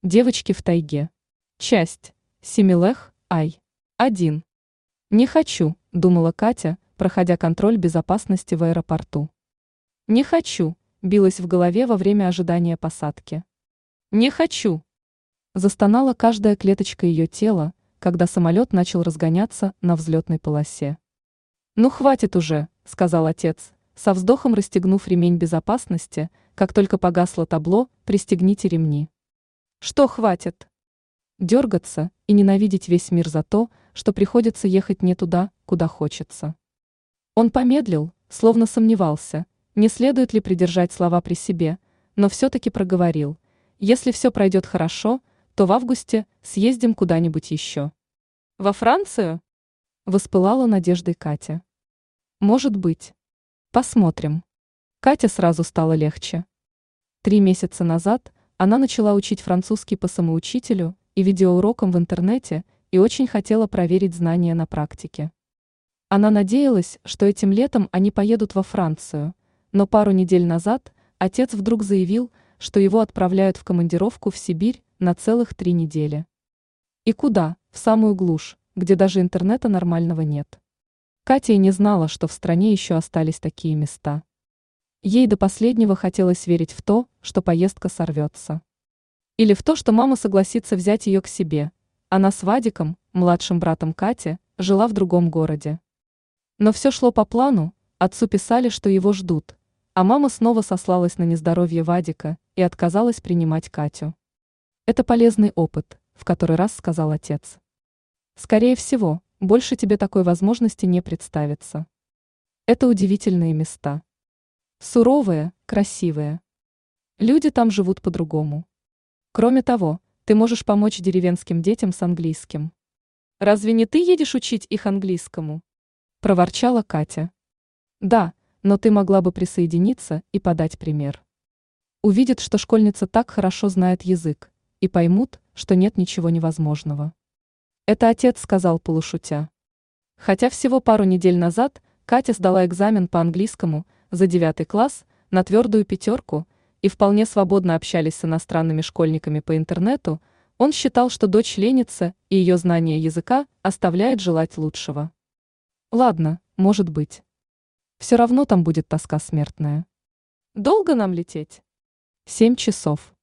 Девочки в тайге. Часть. Семилэх, Ай. 1. Не хочу, думала Катя, проходя контроль безопасности в аэропорту. Не хочу, билась в голове во время ожидания посадки. Не хочу. Застонала каждая клеточка ее тела, когда самолет начал разгоняться на взлетной полосе. «Ну хватит уже», — сказал отец, со вздохом расстегнув ремень безопасности, как только погасло табло «Пристегните ремни». «Что хватит?» Дергаться и ненавидеть весь мир за то, что приходится ехать не туда, куда хочется. Он помедлил, словно сомневался, не следует ли придержать слова при себе, но все-таки проговорил: «Если все пройдет хорошо, то в августе съездим куда-нибудь еще». «Во Францию?» – воспылала надеждой Катя. «Может быть. Посмотрим». Катя сразу стало легче. 3 месяца назад она начала учить французский по самоучителю и видеоурокам в интернете и очень хотела проверить знания на практике. Она надеялась, что этим летом они поедут во Францию, но пару недель назад отец вдруг заявил, что его отправляют в командировку в Сибирь на целых 3 недели. И куда? В самую глушь, где даже интернета нормального нет. Катя и не знала, что в стране еще остались такие места. Ей до последнего хотелось верить в то, что поездка сорвется. Или в то, что мама согласится взять ее к себе. Она с Вадиком, младшим братом Кати, жила в другом городе. Но все шло по плану, отцу писали, что его ждут, а мама снова сослалась на нездоровье Вадика и отказалась принимать Катю. «Это полезный опыт», — в который раз сказал отец. «Скорее всего, больше тебе такой возможности не представится. Это удивительные места. Суровые, красивые. Люди там живут по-другому. Кроме того, ты можешь помочь деревенским детям с английским». «Разве не ты едешь учить их английскому?» – проворчала Катя. «Да, но ты могла бы присоединиться и подать пример. Увидят, что школьница так хорошо знает язык, и поймут, что нет ничего невозможного». Это отец сказал полушутя. Хотя всего пару недель назад Катя сдала экзамен по английскому за 9 класс на твердую 5 и вполне свободно общались с иностранными школьниками по интернету, он считал, что дочь ленится и ее знание языка оставляет желать лучшего. Ладно, может быть. Все равно там будет тоска смертная. Долго нам лететь? 7 часов.